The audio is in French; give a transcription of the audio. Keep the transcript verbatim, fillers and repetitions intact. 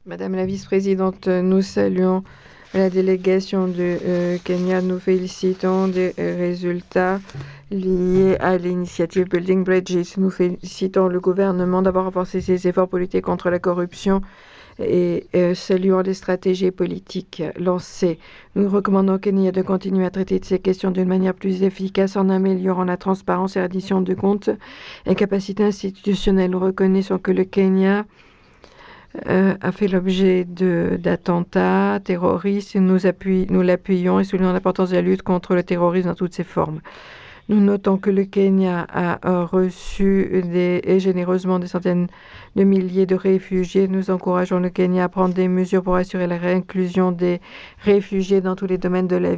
Madame la vice-présidente, nous saluons la délégation du euh, Kenya. Nous félicitons des euh, résultats liés à l'initiative Building Bridges. Nous félicitons le gouvernement d'avoir renforcé ses efforts pour lutter contre la corruption et euh, saluons les stratégies politiques lancées. Nous recommandons au Kenya de continuer à traiter de ces questions d'une manière plus efficace en améliorant la transparence et la reddition de comptes et capacité institutionnelle. Nous reconnaissons que le Kenya Euh, a fait l'objet de- d'attentats terroristes. Nous, appuie- nous l'appuyons et soulignons l'importance de la lutte contre le terrorisme dans toutes ses formes. Nous notons que le Kenya a euh, reçu des, et généreusement des centaines de milliers de réfugiés. Nous encourageons le Kenya à prendre des mesures pour assurer la réinclusion des réfugiés dans tous les domaines de la vie.